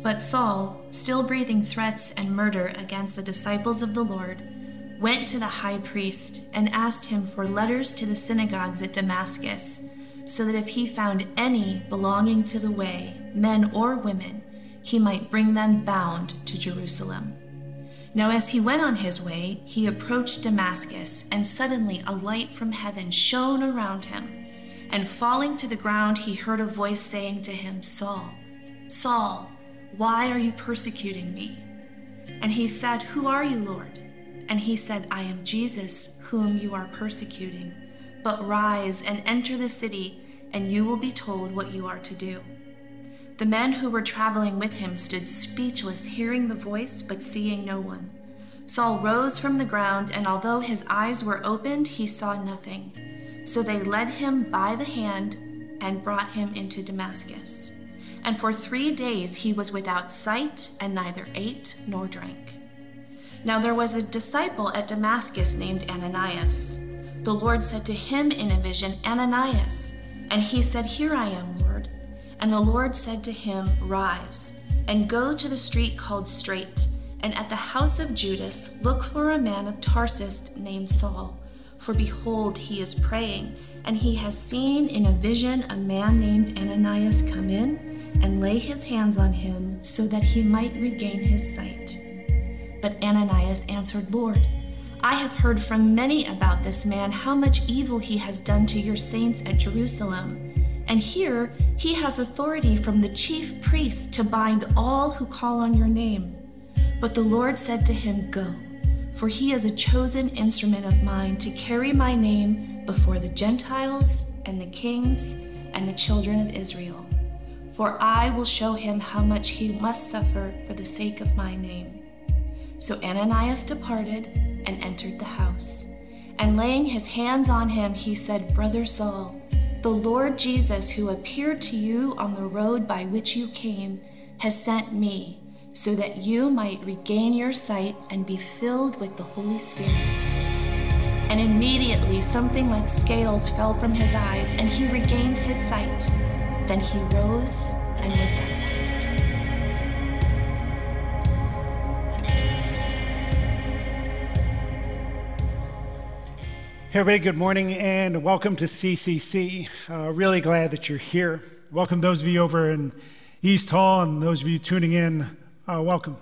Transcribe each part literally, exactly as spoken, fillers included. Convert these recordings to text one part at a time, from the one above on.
But Saul, still breathing threats and murder against the disciples of the Lord, went to the high priest and asked him for letters to the synagogues at Damascus, so that if he found any belonging to the way, men or women, he might bring them bound to Jerusalem. Now as he went on his way, he approached Damascus, and suddenly a light from heaven shone around him. And falling to the ground, he heard a voice saying to him, "Saul, Saul, why are you persecuting me?" And he said, "Who are you, Lord?" And he said, "I am Jesus, whom you are persecuting. But rise and enter the city, and you will be told what you are to do." The men who were traveling with him stood speechless, hearing the voice, but seeing no one. Saul rose from the ground, and although his eyes were opened, he saw nothing. So they led him by the hand and brought him into Damascus. And for three days he was without sight, and neither ate nor drank. Now there was a disciple at Damascus named Ananias. The Lord said to him in a vision, "Ananias." And he said, "Here I am, Lord." And the Lord said to him, "Rise, and go to the street called Straight, and at the house of Judas look for a man of Tarsus named Saul. For behold, he is praying, and he has seen in a vision a man named Ananias come in and lay his hands on him so that he might regain his sight." But Ananias answered, "Lord, I have heard from many about this man, how much evil he has done to your saints at Jerusalem. And here he has authority from the chief priests to bind all who call on your name." But the Lord said to him, "Go, for he is a chosen instrument of mine to carry my name before the Gentiles and the kings and the children of Israel. For I will show him how much he must suffer for the sake of my name." So Ananias departed and entered the house. And laying his hands on him, he said, "Brother Saul, the Lord Jesus, who appeared to you on the road by which you came, has sent me, so that you might regain your sight and be filled with the Holy Spirit." And immediately something like scales fell from his eyes, and he regained his sight. Then he rose and was baptized. Hey everybody, good morning and welcome to C C C. Uh, really glad that you're here. Welcome those of you over in East Hall, and those of you tuning in, uh, welcome.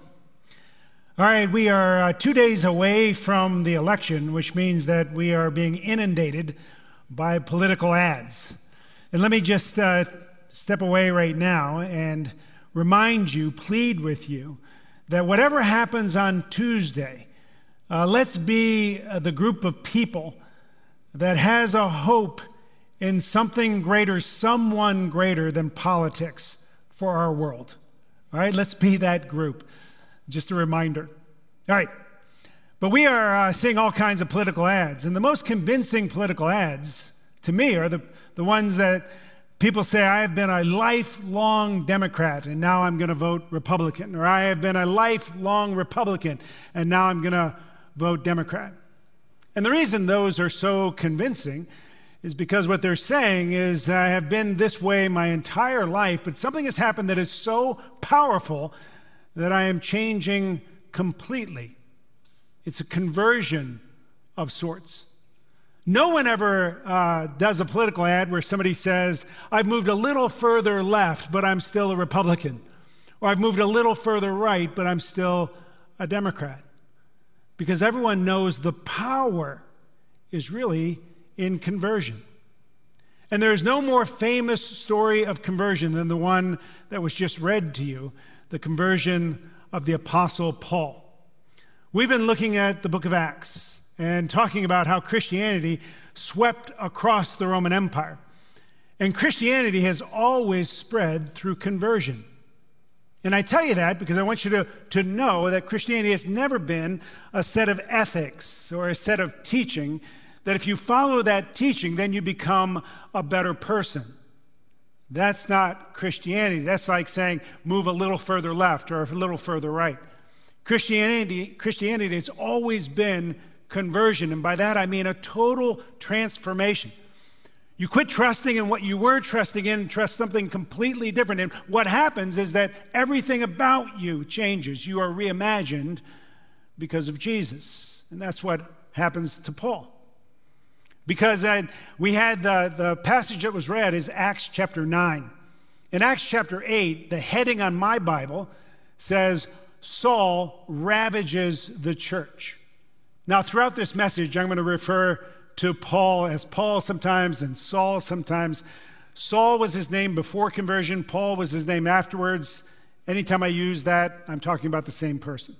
All right, we are uh, two days away from the election, which means that we are being inundated by political ads. And let me just uh, step away right now and remind you, plead with you, that whatever happens on Tuesday, uh, let's be uh, the group of people that has a hope in something greater, someone greater than politics for our world. All right, let's be that group. Just a reminder. All right, but we are uh, seeing all kinds of political ads, and the most convincing political ads, to me, are the, the ones that people say, "I have been a lifelong Democrat, and now I'm going to vote Republican," or "I have been a lifelong Republican, and now I'm going to vote Democrat." And the reason those are so convincing is because what they're saying is, I have been this way my entire life, but something has happened that is so powerful that I am changing completely. It's a conversion of sorts. No one ever uh, does a political ad where somebody says, "I've moved a little further left, but I'm still a Republican," or "I've moved a little further right, but I'm still a Democrat." Because everyone knows the power is really in conversion. And there is no more famous story of conversion than the one that was just read to you, the conversion of the Apostle Paul. We've been looking at the book of Acts and talking about how Christianity swept across the Roman Empire. And Christianity has always spread through conversion. And I tell you that because I want you to, to know that Christianity has never been a set of ethics or a set of teaching, that if you follow that teaching, then you become a better person. That's not Christianity. That's like saying, move a little further left or a little further right. Christianity, Christianity has always been conversion, and by that I mean a total transformation. You quit trusting in what you were trusting in and trust something completely different. And what happens is that everything about you changes. You are reimagined because of Jesus. And that's what happens to Paul. Because uh, we had the, the passage that was read is Acts chapter nine. In Acts chapter eight, the heading on my Bible says, Saul ravages the church. Now, throughout this message, I'm going to refer to Paul as Paul sometimes and Saul sometimes. Saul was his name before conversion. Paul was his name afterwards. Anytime I use that, I'm talking about the same person.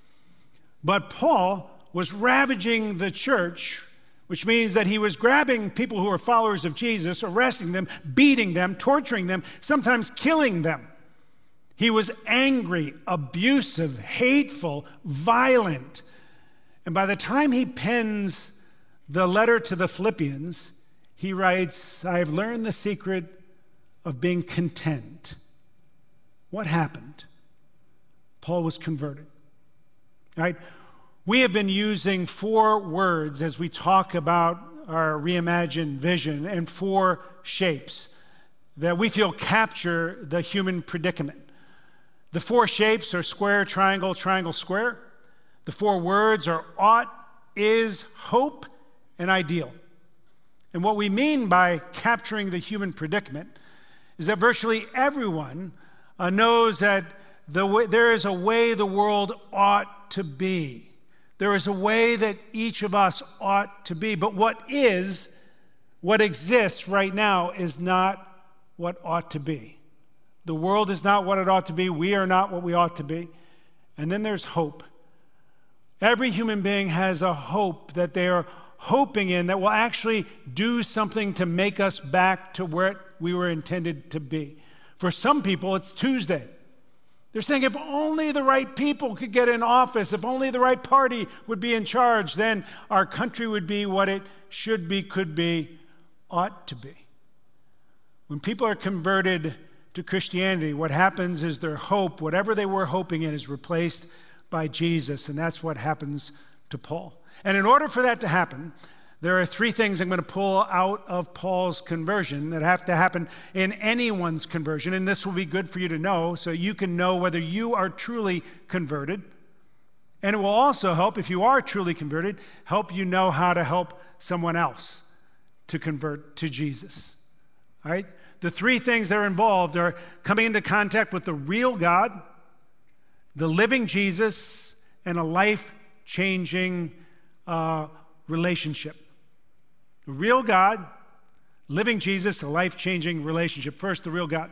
But Paul was ravaging the church, which means that he was grabbing people who were followers of Jesus, arresting them, beating them, torturing them, sometimes killing them. He was angry, abusive, hateful, violent. And by the time he pens the letter to the Philippians, he writes, I have learned the secret of being content. What happened? Paul was converted. All right? We have been using four words as we talk about our reimagined vision and four shapes that we feel capture the human predicament. The four shapes are square, triangle, triangle, square. The four words are ought, is, hope, and ideal. And what we mean by capturing the human predicament is that virtually everyone uh, knows that the way, there is a way the world ought to be. There is a way that each of us ought to be. But what is, what exists right now is not what ought to be. The world is not what it ought to be. We are not what we ought to be. And then there's hope. Every human being has a hope that they are hoping in that will actually do something to make us back to where we were intended to be. For some people, it's Tuesday. They're saying if only the right people could get in office, if only the right party would be in charge, then our country would be what it should be, could be, ought to be. When people are converted to Christianity, what happens is their hope, whatever they were hoping in, is replaced by Jesus, and that's what happens to Paul. And in order for that to happen, there are three things I'm going to pull out of Paul's conversion that have to happen in anyone's conversion, and this will be good for you to know so you can know whether you are truly converted. And it will also help, if you are truly converted, help you know how to help someone else to convert to Jesus. All right? The three things that are involved are coming into contact with the real God, the living Jesus, and a life-changing uh, relationship. The real God, living Jesus, a life-changing relationship. First, the real God.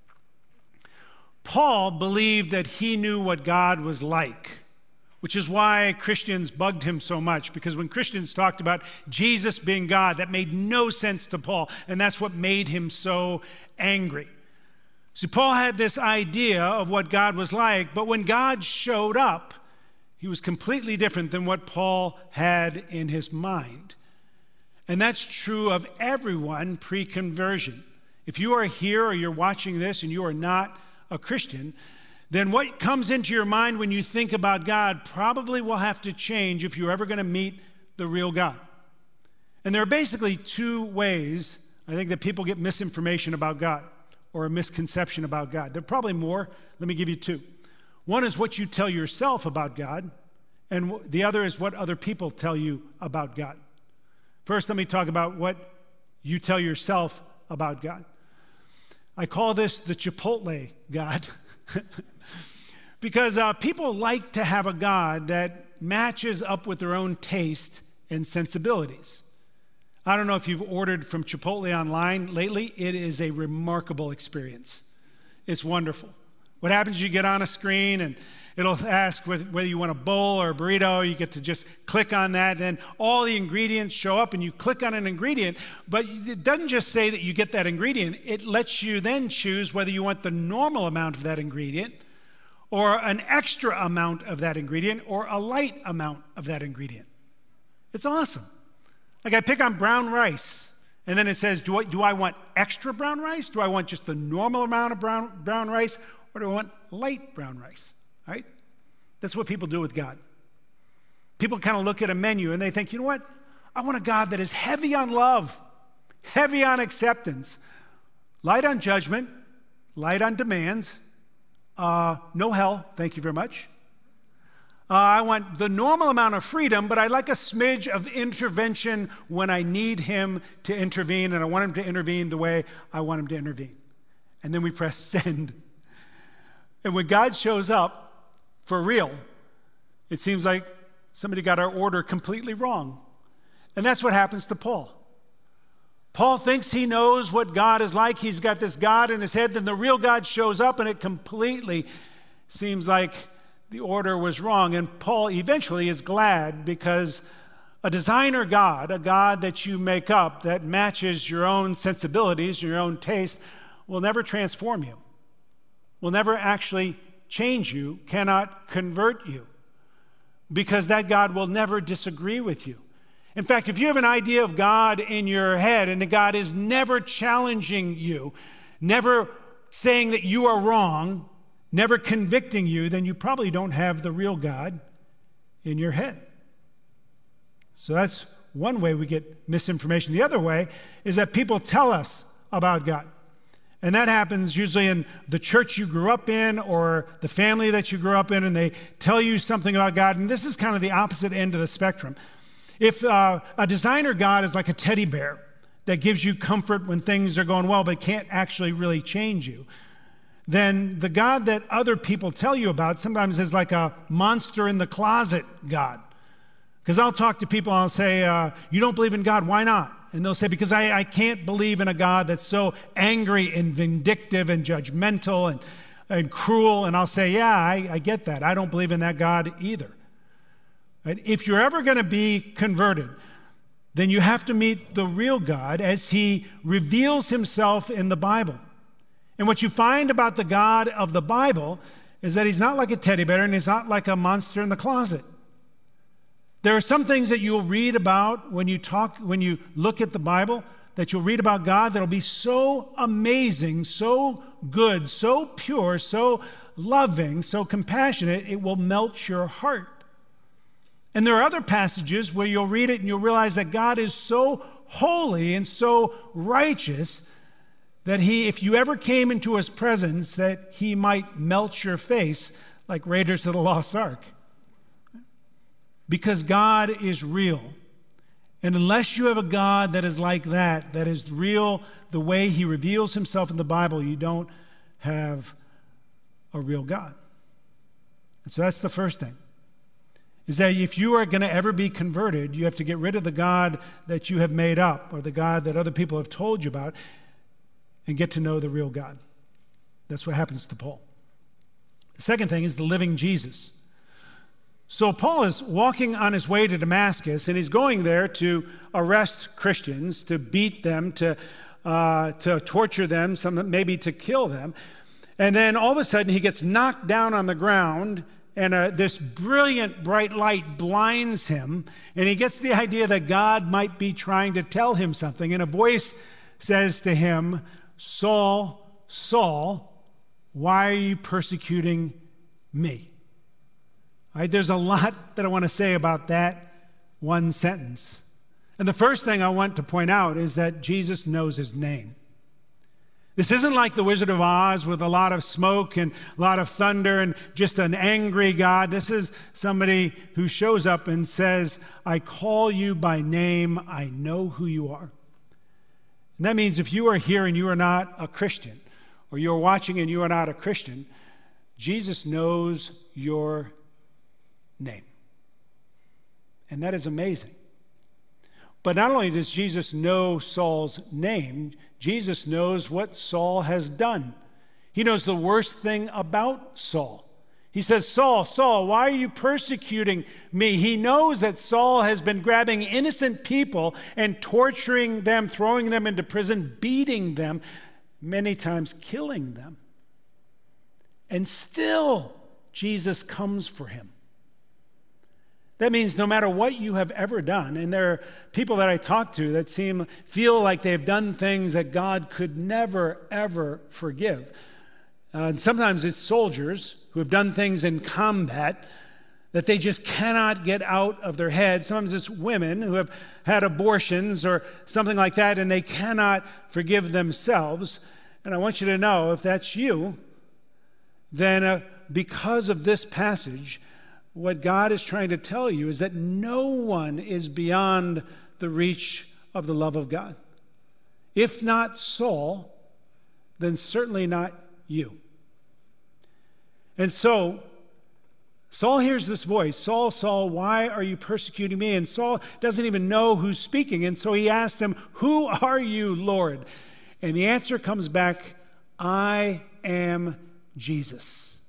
Paul believed that he knew what God was like, which is why Christians bugged him so much, because when Christians talked about Jesus being God, that made no sense to Paul, and that's what made him so angry. See, Paul had this idea of what God was like, but when God showed up, he was completely different than what Paul had in his mind. And that's true of everyone pre-conversion. If you are here or you're watching this and you are not a Christian, then what comes into your mind when you think about God probably will have to change if you're ever going to meet the real God. And there are basically two ways, I think, that people get misinformation about God or a misconception about God. There are probably more. Let me give you two. One is what you tell yourself about God, and the other is what other people tell you about God. First, let me talk about what you tell yourself about God. I call this the Chipotle God. Because uh, people like to have a God that matches up with their own taste and sensibilities. I don't know if you've ordered from Chipotle online lately. It is a remarkable experience. It's wonderful. What happens is you get on a screen and it'll ask whether you want a bowl or a burrito. You get to just click on that. Then all the ingredients show up and you click on an ingredient. But it doesn't just say that you get that ingredient. It lets you then choose whether you want the normal amount of that ingredient or an extra amount of that ingredient or a light amount of that ingredient. It's awesome. Like I pick on brown rice. And then it says, do I, do I want extra brown rice? Do I want just the normal amount of brown, brown rice? Or do I want light brown rice? Right? That's what people do with God. People kind of look at a menu and they think, you know what? I want a God that is heavy on love. heavy on acceptance, light on judgment, light on demands, uh, no hell, thank you very much. Uh, I want the normal amount of freedom, but I like a smidge of intervention when I need him to intervene, and I want him to intervene the way I want him to intervene. And then we press send. And when God shows up for real, it seems like somebody got our order completely wrong. And that's what happens to Paul. Paul thinks he knows what God is like. He's got this God in his head. Then the real God shows up, and it completely seems like the order was wrong. And Paul eventually is glad, because a designer God, a God that you make up that matches your own sensibilities, your own taste, will never transform you, will never actually change you, cannot convert you, because that God will never disagree with you. In fact, if you have an idea of God in your head and God is never challenging you, never saying that you are wrong, never convicting you, then you probably don't have the real God in your head. So that's one way we get misinformation. The other way is that people tell us about God. And that happens usually in the church you grew up in or the family that you grew up in, and they tell you something about God. And this is kind of the opposite end of the spectrum. If uh, a designer God is like a teddy bear that gives you comfort when things are going well but can't actually really change you, then the God that other people tell you about sometimes is like a monster in the closet God. Because I'll talk to people and I'll say, uh, you don't believe in God, why not? And they'll say, because I, I can't believe in a God that's so angry and vindictive and judgmental and, and cruel. And I'll say, yeah, I, I get that. I don't believe in that God either. Right? If you're ever going to be converted, then you have to meet the real God as he reveals himself in the Bible. And what you find about the God of the Bible is that he's not like a teddy bear and he's not like a monster in the closet. There are some things that you'll read about when you talk, when you look at the Bible, that you'll read about God that'll be so amazing, so good, so pure, so loving, so compassionate, it will melt your heart. And there are other passages where you'll read it and you'll realize that God is so holy and so righteous that he, if you ever came into his presence, that he might melt your face like Raiders of the Lost Ark. Because God is real. And unless you have a God that is like that, that is real the way he reveals himself in the Bible, you don't have a real God. And so that's the first thing. Is that if you are going to ever be converted, you have to get rid of the God that you have made up or the God that other people have told you about and get to know the real God. That's what happens to Paul. The second thing is the living Jesus. So Paul is walking on his way to Damascus, and he's going there to arrest Christians, to beat them, to, uh, to torture them, some, maybe to kill them. And then all of a sudden he gets knocked down on the ground, and uh, this brilliant, bright light blinds him, and he gets the idea that God might be trying to tell him something. And a voice says to him, Saul, Saul, why are you persecuting me? All right, there's a lot that I want to say about that one sentence. And the first thing I want to point out is that Jesus knows his name. This isn't like the Wizard of Oz with a lot of smoke and a lot of thunder and just an angry God. This is somebody who shows up and says, I call you by name. I know who you are. And that means if you are here and you are not a Christian, or you're watching and you are not a Christian, Jesus knows your name. And that is amazing. But not only does Jesus know Saul's name, Jesus knows what Saul has done. He knows the worst thing about Saul. He says, Saul, Saul, why are you persecuting me? He knows that Saul has been grabbing innocent people and torturing them, throwing them into prison, beating them, many times killing them. And still, Jesus comes for him. That means no matter what you have ever done, and there are people that I talk to that seem feel like they've done things that God could never, ever forgive. Uh, and sometimes it's soldiers who have done things in combat that they just cannot get out of their head. Sometimes it's women who have had abortions or something like that, and they cannot forgive themselves. And I want you to know, if that's you, then uh, because of this passage, what God is trying to tell you is that no one is beyond the reach of the love of God. If not Saul, then certainly not you. And so, Saul hears this voice, Saul, Saul, why are you persecuting me? And Saul doesn't even know who's speaking. And so he asks him, who are you, Lord? And the answer comes back, I am Jesus.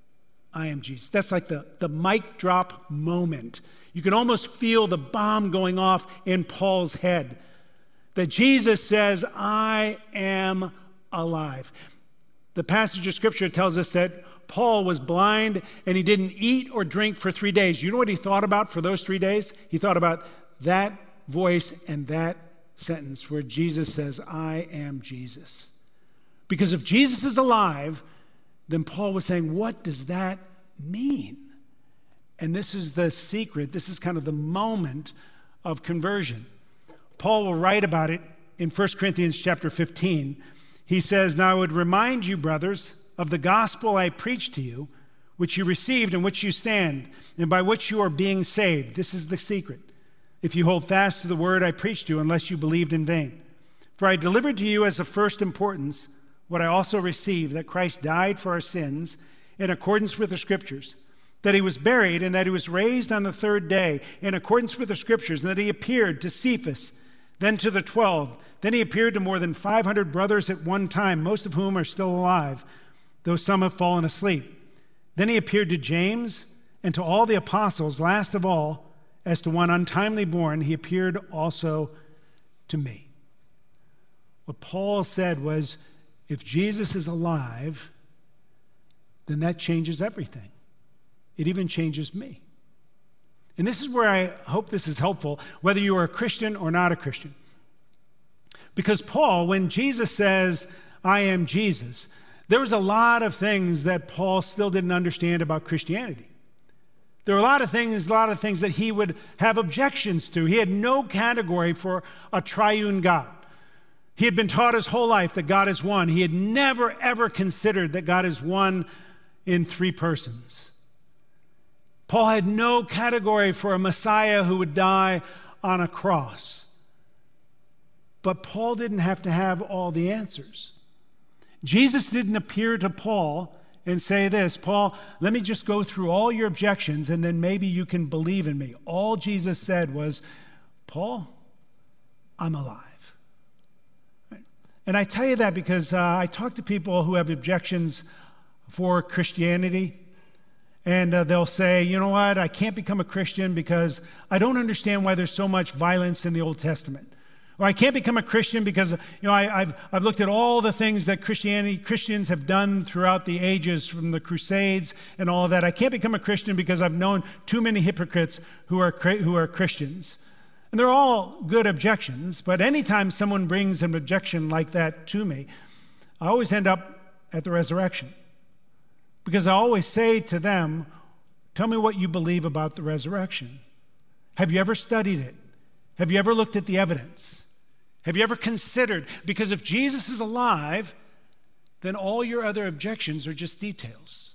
I am Jesus. That's like the, the mic drop moment. You can almost feel the bomb going off in Paul's head. That Jesus says, I am alive. The passage of Scripture tells us that Paul was blind and he didn't eat or drink for three days. You know what he thought about for those three days? He thought about that voice and that sentence where Jesus says, I am Jesus. Because if Jesus is alive, then Paul was saying, what does that mean? And this is the secret. This is kind of the moment of conversion. Paul will write about it in First Corinthians chapter fifteen. He says, now I would remind you, brothers, of the gospel I preached to you, which you received and which you stand, and by which you are being saved. This is the secret. If you hold fast to the word I preached to you, unless you believed in vain. For I delivered to you as of first importance what I also received, that Christ died for our sins in accordance with the Scriptures, that he was buried and that he was raised on the third day in accordance with the Scriptures, and that he appeared to Cephas, then to the twelve. Then he appeared to more than five hundred brothers at one time, most of whom are still alive, though some have fallen asleep. Then he appeared to James and to all the apostles. Last of all, as to one untimely born, he appeared also to me. What Paul said was, if Jesus is alive, then that changes everything. It even changes me. And this is where I hope this is helpful, whether you are a Christian or not a Christian. Because Paul, when Jesus says, I am Jesus, there was a lot of things that Paul still didn't understand about Christianity. There were a lot of things, a lot of things that he would have objections to. He had no category for a triune God. He had been taught his whole life that God is one. He had never, ever considered that God is one in three persons. Paul had no category for a Messiah who would die on a cross. But Paul didn't have to have all the answers. Jesus didn't appear to Paul and say this, Paul, let me just go through all your objections and then maybe you can believe in me. All Jesus said was, Paul, I'm alive. And I tell you that because uh, I talk to people who have objections for Christianity. And uh, they'll say, you know what, I can't become a Christian because I don't understand why there's so much violence in the Old Testament. Or I can't become a Christian because, you know, I, I've, I've looked at all the things that Christianity, Christians have done throughout the ages, from the Crusades and all of that. I can't become a Christian because I've known too many hypocrites who are, who are Christians. And they're all good objections, but anytime someone brings an objection like that to me, I always end up at the resurrection. Because I always say to them, tell me what you believe about the resurrection. Have you ever studied it? Have you ever looked at the evidence? Have you ever considered? Because if Jesus is alive, then all your other objections are just details.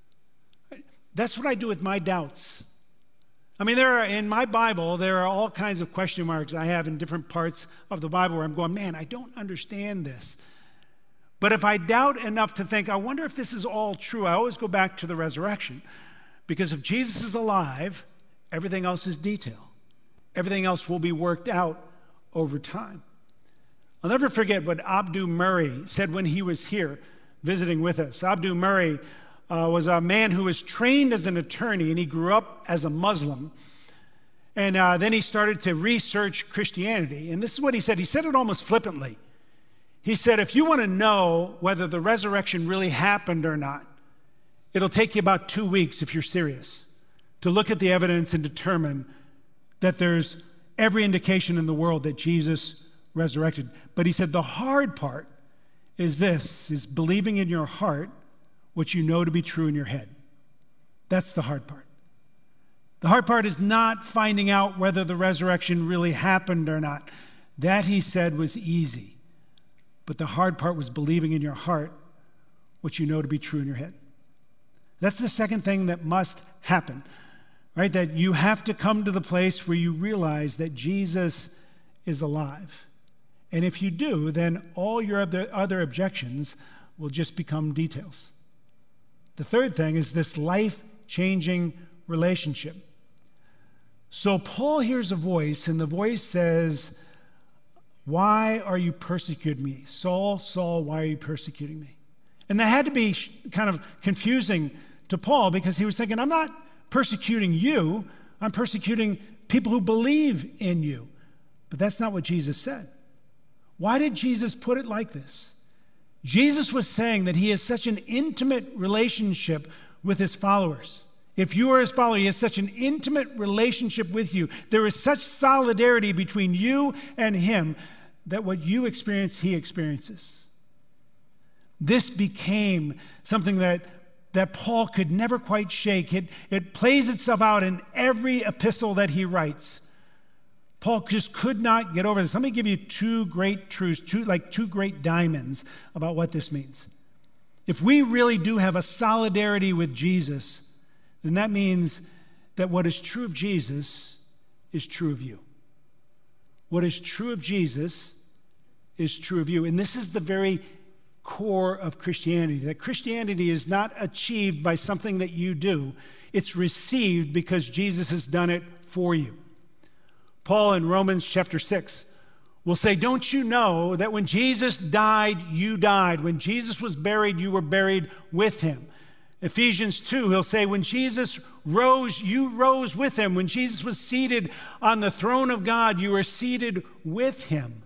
That's what I do with my doubts. I mean, there are, in my Bible, there are all kinds of question marks I have in different parts of the Bible where I'm going, man, I don't understand this. But if I doubt enough to think, I wonder if this is all true, I always go back to the resurrection. Because if Jesus is alive, everything else is detail. Everything else will be worked out over time. I'll never forget what Abdu Murray said when he was here visiting with us. Abdu Murray uh, was a man who was trained as an attorney, and he grew up as a Muslim. And uh, then he started to research Christianity. And this is what he said. He said it almost flippantly. He said, if you want to know whether the resurrection really happened or not, it'll take you about two weeks if you're serious to look at the evidence and determine that there's every indication in the world that Jesus resurrected. But he said the hard part is this, is believing in your heart what you know to be true in your head. That's the hard part. The hard part is not finding out whether the resurrection really happened or not. That, he said, was easy. But the hard part was believing in your heart what you know to be true in your head. That's the second thing that must happen, right? That you have to come to the place where you realize that Jesus is alive. And if you do, then all your other, other objections will just become details. The third thing is this life-changing relationship. So Paul hears a voice, and the voice says, "Why are you persecuting me? Saul, Saul, why are you persecuting me?" And that had to be kind of confusing to Paul, because he was thinking, I'm not persecuting you, I'm persecuting people who believe in you. But that's not what Jesus said. Why did Jesus put it like this? Jesus was saying that he has such an intimate relationship with his followers. If you are his follower, he has such an intimate relationship with you. There is such solidarity between you and him that what you experience, he experiences. This became something that, that Paul could never quite shake. It, it plays itself out in every epistle that he writes. Paul just could not get over this. Let me give you two great truths, two, like two great diamonds about what this means. If we really do have a solidarity with Jesus, then that means that what is true of Jesus is true of you. What is true of Jesus is true of you. And this is the very core of Christianity, that Christianity is not achieved by something that you do. It's received because Jesus has done it for you. Paul in Romans chapter six will say, don't you know that when Jesus died, you died. When Jesus was buried, you were buried with him. Ephesians two, he'll say, when Jesus rose, you rose with him. When Jesus was seated on the throne of God, you were seated with him.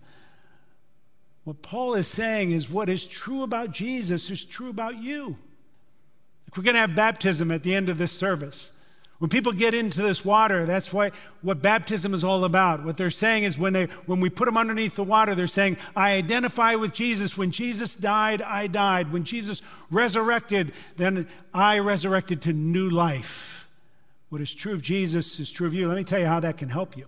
What Paul is saying is what is true about Jesus is true about you. We're going to have baptism at the end of this service. When people get into this water, that's why, what baptism is all about. What they're saying is when, they, when we put them underneath the water, they're saying, I identify with Jesus. When Jesus died, I died. When Jesus resurrected, then I resurrected to new life. What is true of Jesus is true of you. Let me tell you how that can help you.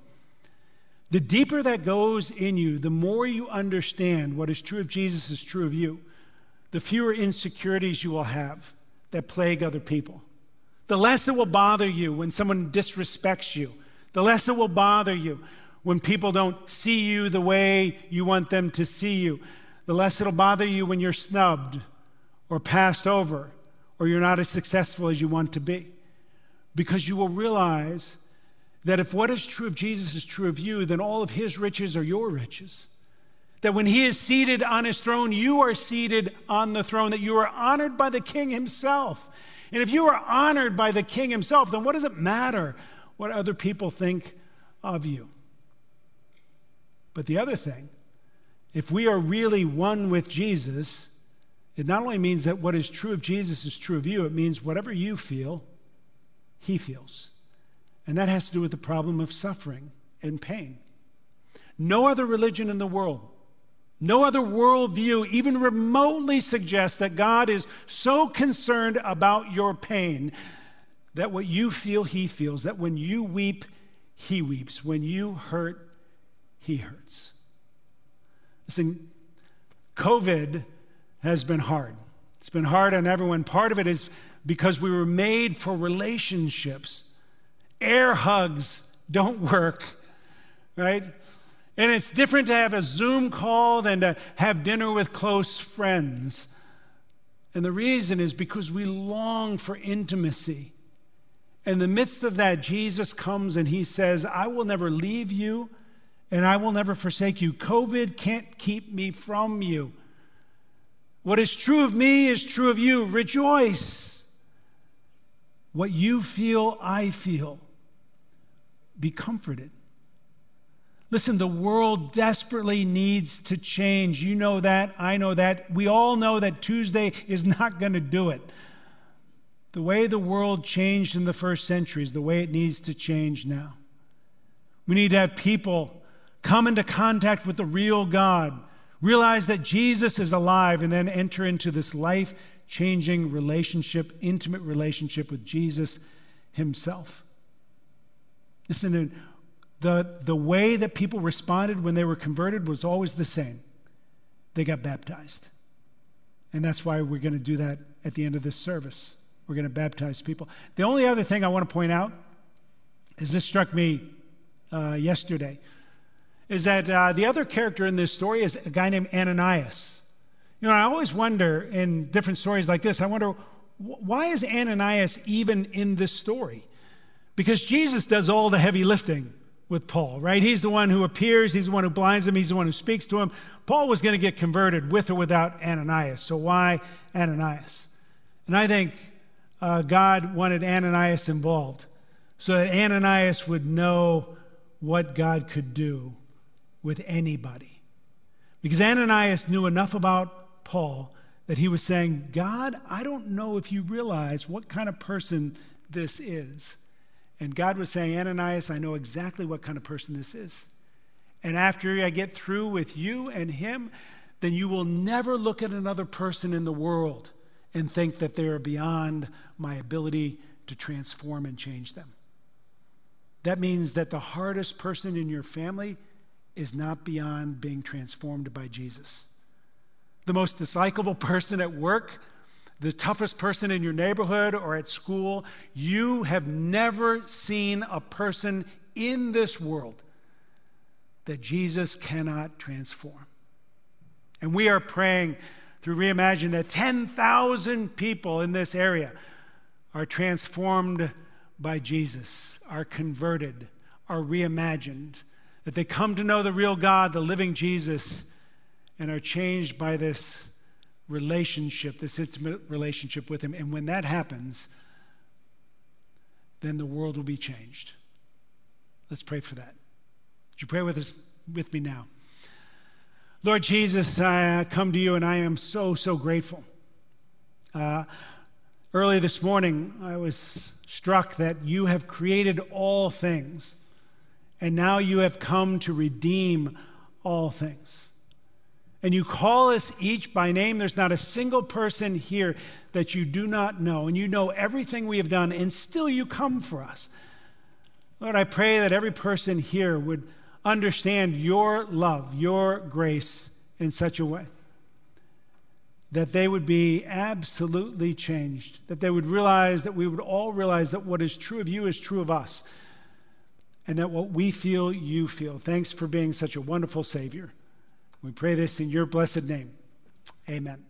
The deeper that goes in you, the more you understand what is true of Jesus is true of you, the fewer insecurities you will have that plague other people. The less it will bother you when someone disrespects you. The less it will bother you when people don't see you the way you want them to see you. The less it'll bother you when you're snubbed or passed over or you're not as successful as you want to be. Because you will realize that if what is true of Jesus is true of you, then all of his riches are your riches. That when he is seated on his throne, you are seated on the throne, that you are honored by the King himself. And if you are honored by the King himself, then what does it matter what other people think of you? But the other thing, if we are really one with Jesus, it not only means that what is true of Jesus is true of you, it means whatever you feel, he feels. And that has to do with the problem of suffering and pain. No other religion in the world, no other worldview even remotely suggests that God is so concerned about your pain that what you feel, he feels, that when you weep, he weeps. When you hurt, he hurts. Listen, COVID has been hard. It's been hard on everyone. Part of it is because we were made for relationships. Air hugs don't work, right? And it's different to have a Zoom call than to have dinner with close friends. And the reason is because we long for intimacy. In the midst of that, Jesus comes and he says, I will never leave you and I will never forsake you. COVID can't keep me from you. What is true of me is true of you. Rejoice. What you feel, I feel. Be comforted. Listen, the world desperately needs to change. You know that. I know that. We all know that Tuesday is not going to do it. The way the world changed in the first century is the way it needs to change now. We need to have people come into contact with the real God, realize that Jesus is alive, and then enter into this life-changing relationship, intimate relationship with Jesus himself. Listen, the, the way that people responded when they were converted was always the same. They got baptized. And that's why we're going to do that at the end of this service. We're going to baptize people. The only other thing I want to point out is this struck me uh, yesterday, is that uh, the other character in this story is a guy named Ananias. You know, I always wonder in different stories like this, I wonder, why is Ananias even in this story? Because Jesus does all the heavy lifting with Paul, right? He's the one who appears, he's the one who blinds him, he's the one who speaks to him. Paul was going to get converted with or without Ananias, so why Ananias? And I think uh, God wanted Ananias involved so that Ananias would know what God could do with anybody. Because Ananias knew enough about Paul that he was saying, God, I don't know if you realize what kind of person this is. And God was saying, Ananias, I know exactly what kind of person this is. And after I get through with you and him, then you will never look at another person in the world and think that they are beyond my ability to transform and change them. That means that the hardest person in your family is not beyond being transformed by Jesus. The most dislikable person at work, the toughest person in your neighborhood or at school, you have never seen a person in this world that Jesus cannot transform. And we are praying through Reimagine that ten thousand people in this area are transformed by Jesus, are converted, are reimagined, that they come to know the real God, the living Jesus, and are changed by this relationship, this intimate relationship with him. And when that happens, then the world will be changed. Let's pray for that. Would you pray with us, with me now? Lord Jesus, I come to you and I am so, so grateful. Uh, early this morning, I was struck that you have created all things, and now you have come to redeem all things. And you call us each by name. There's not a single person here that you do not know. And you know everything we have done, and still you come for us. Lord, I pray that every person here would understand your love, your grace in such a way that they would be absolutely changed, that they would realize, that we would all realize that what is true of you is true of us, and that what we feel, you feel. Thanks for being such a wonderful Savior. We pray this in your blessed name. Amen.